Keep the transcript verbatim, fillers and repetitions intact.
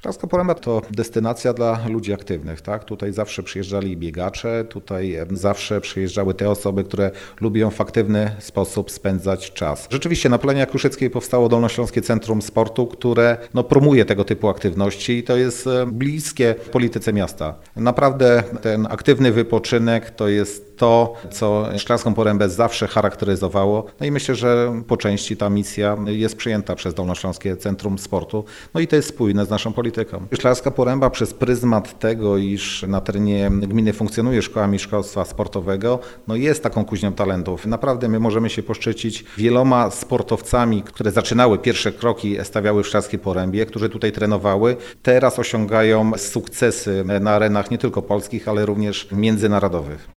Szklarska Poręba to destynacja dla ludzi aktywnych, tak? Tutaj zawsze przyjeżdżali biegacze, tutaj zawsze przyjeżdżały te osoby, które lubią w aktywny sposób spędzać czas. Rzeczywiście na Polanie Jakuszyckiej powstało Dolnośląskie Centrum Sportu, które no, promuje tego typu aktywności i to jest bliskie polityce miasta. Naprawdę ten aktywny wypoczynek to jest to, co Szklarską Porębę zawsze charakteryzowało. No i myślę, że po części ta misja jest przyjęta przez Dolnośląskie Centrum Sportu. No i to jest spójne z naszą polityką. Szklarska Poręba przez pryzmat tego, iż na terenie gminy funkcjonuje szkoła mistrzostwa sportowego, no jest taką kuźnią talentów. Naprawdę my możemy się poszczycić wieloma sportowcami, które zaczynały pierwsze kroki, stawiały w Szklarskiej Porębie, którzy tutaj trenowały. Teraz osiągają sukcesy na arenach nie tylko polskich, ale również międzynarodowych.